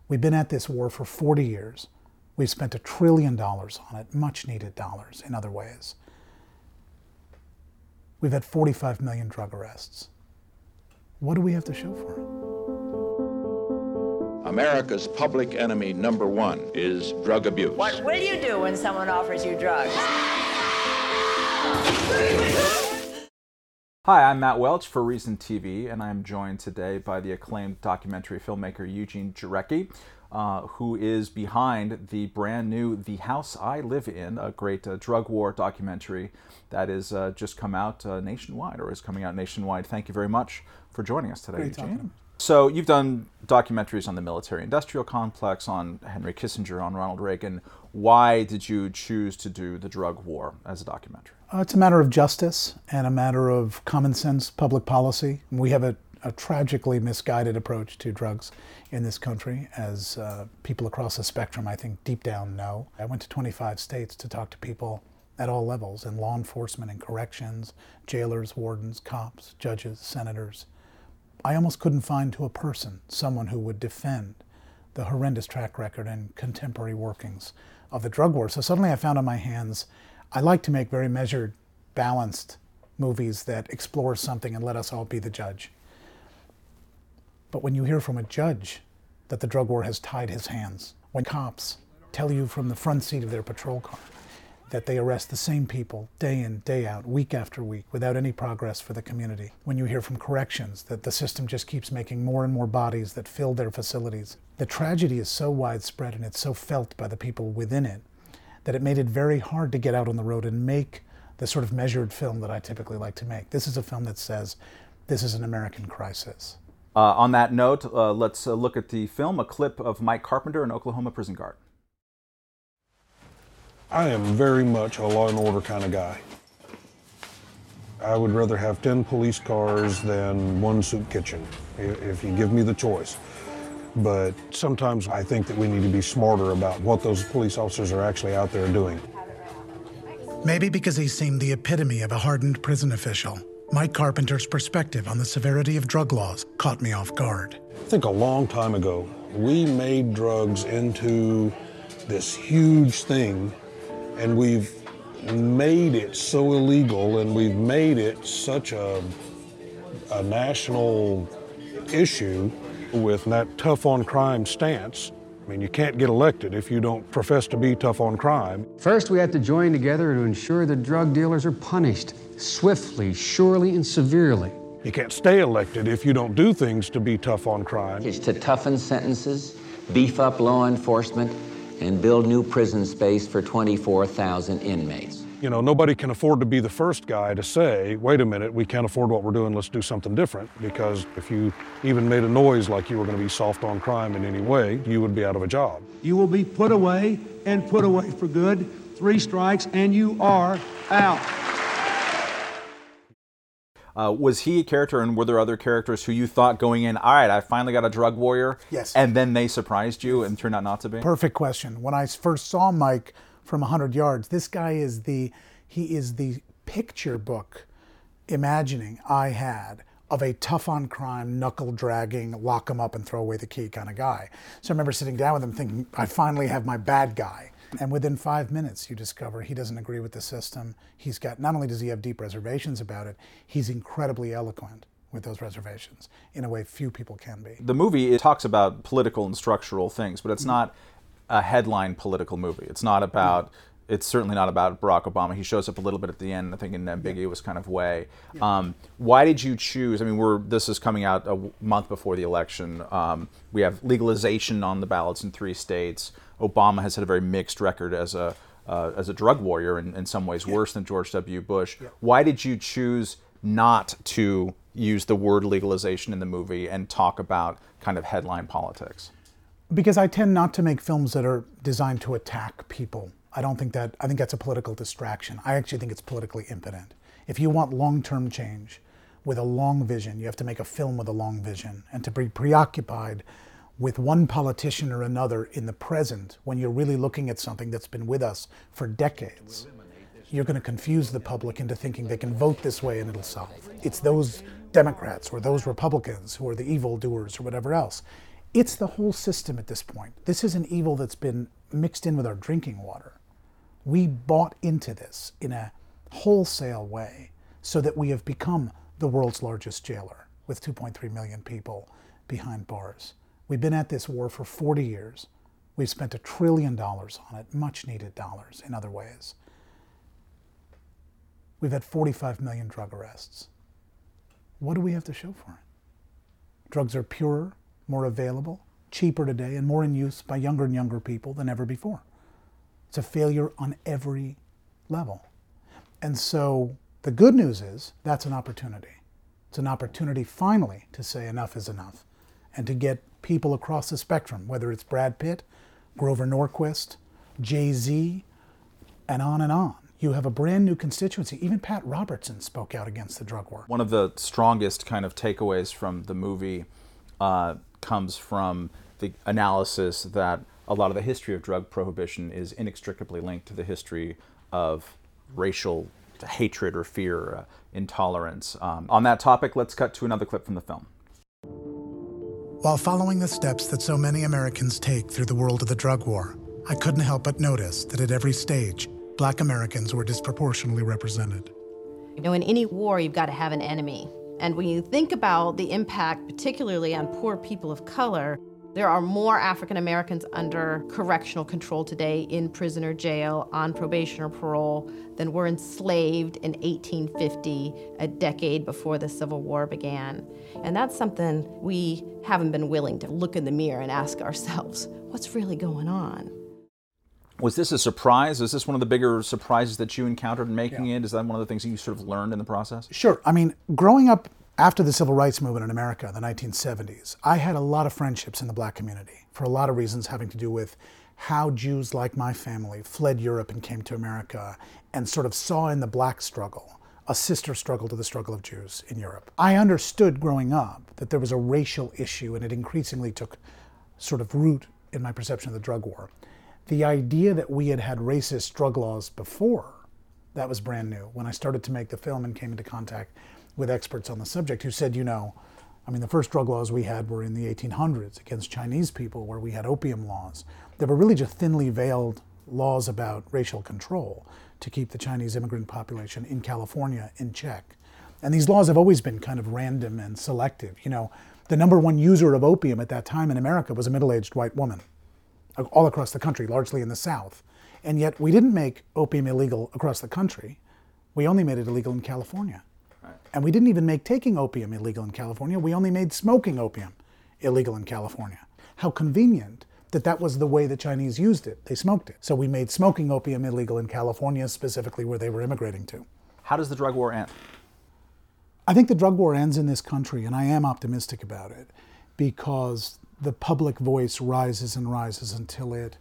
We've been at this war for 40 years. We've spent $1 trillion on it, much needed dollars in other ways. We've had 45 million drug arrests. What do we have to show for it? America's public enemy number one is drug abuse. What will you do when someone offers you drugs? Hi, I'm Matt Welch for Reason TV, and I'm joined today by the acclaimed documentary filmmaker Eugene Jarecki, who is behind the brand new The House I Live In, a great drug war documentary that is just come out nationwide, or is coming out nationwide. Thank you very much for joining us today, Great Eugene. So you've done documentaries on the military-industrial complex, on Henry Kissinger, on Ronald Reagan. Why did you choose to do the drug war as a documentary? It's a matter of justice and a matter of common sense public policy. We have a tragically misguided approach to drugs in this country, as people across the spectrum, I think, deep down know. I went to 25 states to talk to people at all levels, in law enforcement and corrections, jailers, wardens, cops, judges, senators. I almost couldn't find to a person someone who would defend the horrendous track record and contemporary workings of the drug war. So suddenly I found on my hands, I like to make very measured, balanced movies that explore something and let us all be the judge. But when you hear from a judge that the drug war has tied his hands, when cops tell you from the front seat of their patrol car that they arrest the same people day in, day out, week after week, without any progress for the community, when you hear from corrections that the system just keeps making more and more bodies that fill their facilities, the tragedy is so widespread and it's so felt by the people within it that it made it very hard to get out on the road and make the sort of measured film that I typically like to make. This is a film that says, this is an American crisis. On that note, let's look at the film, a clip of Mike Carpenter, an Oklahoma prison guard. I am very much a law and order kind of guy. I would rather have 10 police cars than one soup kitchen, if you give me the choice. But sometimes I think that we need to be smarter about what those police officers are actually out there doing. Maybe because he seemed the epitome of a hardened prison official, Mike Carpenter's perspective on the severity of drug laws caught me off guard. I think a long time ago, we made drugs into this huge thing, and we've made it so illegal, and we've made it such a national issue with that tough on crime stance. I mean, you can't get elected if you don't profess to be tough on crime. First, we have to join together to ensure that drug dealers are punished swiftly, surely, and severely. You can't stay elected if you don't do things to be tough on crime. It's to toughen sentences, beef up law enforcement, and build new prison space for 24,000 inmates. You know, nobody can afford to be the first guy to say, wait a minute, we can't afford what we're doing, let's do something different. Because if you even made a noise like you were going to be soft on crime in any way, you would be out of a job. You will be put away, and put away for good. 3 strikes, and you are out. Was he a character, and were there other characters who you thought going in, all right, I finally got a drug warrior? Yes. And then they surprised you and turned out not to be? Perfect question. When I first saw Mike from 100 yards, this guy is the picture book imagining I had of a tough on crime, knuckle dragging, lock him up and throw away the key kind of guy. So I remember sitting down with him thinking, I finally have my bad guy. And within 5 minutes, you discover he doesn't agree with the system. He's got, not only does he have deep reservations about it, he's incredibly eloquent with those reservations in a way few people can be. The movie, it talks about political and structural things, but it's not a headline political movie. It's not about, it's certainly not about Barack Obama. He shows up a little bit at the end, I think in an ambiguous kind of way. Why did you choose, I mean, this is coming out a month before the election. We have legalization on the ballots in 3 states. Obama has had a very mixed record as a drug warrior, in some ways worse than George W. Bush. Why did you choose not to use the word legalization in the movie and talk about kind of headline politics? Because I tend not to make films that are designed to attack people. I think that's a political distraction. I actually think it's politically impotent. If you want long-term change with a long vision, you have to make a film with a long vision. And to be preoccupied with one politician or another in the present, when you're really looking at something that's been with us for decades, you're going to confuse the public into thinking they can vote this way and it'll solve. It's those Democrats or those Republicans who are the evildoers or whatever else. It's the whole system at this point. This is an evil that's been mixed in with our drinking water. We bought into this in a wholesale way so that we have become the world's largest jailer with 2.3 million people behind bars. We've been at this war for 40 years. We've spent $1 trillion on it, much needed dollars in other ways. We've had 45 million drug arrests. What do we have to show for it? Drugs are purer, more available, cheaper today, and more in use by younger and younger people than ever before. It's a failure on every level. And so the good news is that's an opportunity. It's an opportunity finally to say enough is enough and to get people across the spectrum, whether it's Brad Pitt, Grover Norquist, Jay-Z, and on and on. You have a brand new constituency. Even Pat Robertson spoke out against the drug war. One of the strongest kind of takeaways from the movie comes from the analysis that a lot of the history of drug prohibition is inextricably linked to the history of racial hatred or fear, intolerance. On that topic, let's cut to another clip from the film. While following the steps that so many Americans take through the world of the drug war, I couldn't help but notice that at every stage, Black Americans were disproportionately represented. You know, in any war, you've got to have an enemy. And when you think about the impact, particularly on poor people of color, there are more African Americans under correctional control today in prison or jail, on probation or parole, than were enslaved in 1850, a decade before the Civil War began. And that's something we haven't been willing to look in the mirror and ask ourselves, what's really going on? Was this a surprise? Is this one of the bigger surprises that you encountered in making it? Is that one of the things that you sort of learned in the process? Sure. I mean, growing up after the Civil Rights Movement in America in the 1970s, I had a lot of friendships in the Black community for a lot of reasons having to do with how Jews like my family fled Europe and came to America and sort of saw in the Black struggle a sister struggle to the struggle of Jews in Europe. I understood growing up that there was a racial issue, and it increasingly took sort of root in my perception of the drug war. The idea that we had had racist drug laws before, that was brand new. When I started to make the film and came into contact with experts on the subject who said, you know, I mean, the first drug laws we had were in the 1800s against Chinese people, where we had opium laws. They were really just thinly veiled laws about racial control to keep the Chinese immigrant population in California in check. And these laws have always been kind of random and selective. You know, the number one user of opium at that time in America was a middle-aged white woman, all across the country, largely in the South. And yet we didn't make opium illegal across the country. We only made it illegal in California. Right. And we didn't even make taking opium illegal in California. We only made smoking opium illegal in California. How convenient that that was the way the Chinese used it. They smoked it. So we made smoking opium illegal in California, specifically where they were immigrating to. How does the drug war end? I think the drug war ends in this country, and I am optimistic about it, because the public voice rises and rises until it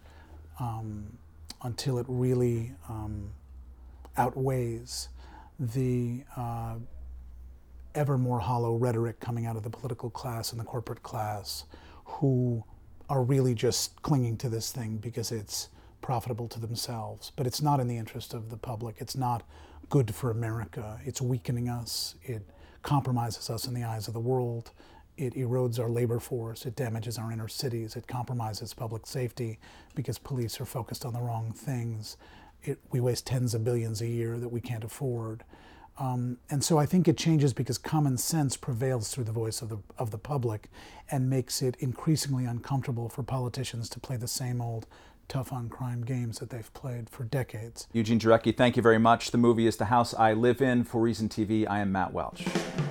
really outweighs the ever more hollow rhetoric coming out of the political class and the corporate class, who are really just clinging to this thing because it's profitable to themselves. But it's not in the interest of the public. It's not good for America. It's weakening us. It compromises us in the eyes of the world. It erodes our labor force, it damages our inner cities, it compromises public safety because police are focused on the wrong things. We waste tens of billions a year that we can't afford. And so I think it changes because common sense prevails through the voice of the public and makes it increasingly uncomfortable for politicians to play the same old tough on crime games that they've played for decades. Eugene Jarecki, thank you very much. The movie is The House I Live In. For Reason TV, I am Matt Welch.